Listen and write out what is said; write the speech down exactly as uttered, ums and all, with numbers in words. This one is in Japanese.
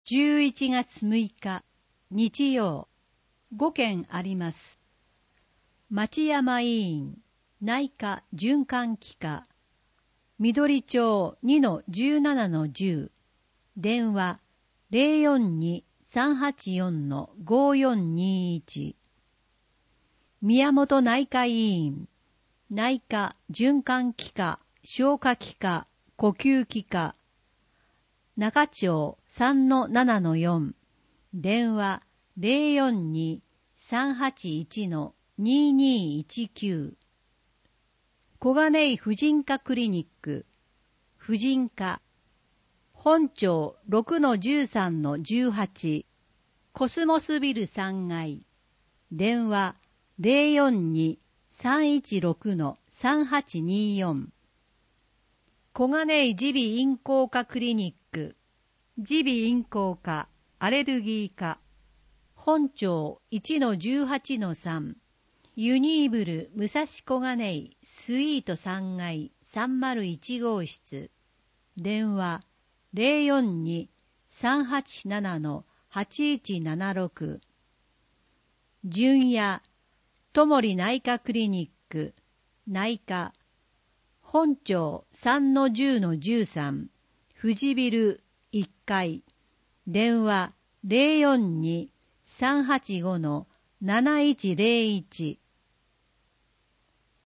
じゅういちがつむいか日曜、ごけんあります。町山委員内科循環器科緑町 にのじゅうななのじゅう 電話 ゼロよんに さんはちよん ごよんにいち 宮本内科委員内科循環器科消化器科呼吸器科中町 さんのななのよん 電話 ゼロよんに さんはちいち ににいちきゅう 小金井婦人科クリニック婦人科本町 ろくのじゅうさんのじゅうはち コスモスビルさんがい電話 ゼロよんに さんいちろく さんはちによん 小金井耳鼻咽喉科クリニック耳鼻咽喉科アレルギー科本町 いちのじゅうはちのさん ユニーブル武蔵小金井スイートさんがいさんまるいちごうしつ電話 ゼロよんに さんはちなな はちいちななろく 純也ともり内科クリニック内科本町 さんのじゅうのじゅうさん 富士ビルいっかい電話 ゼロよんに さんはちご なないちゼロいち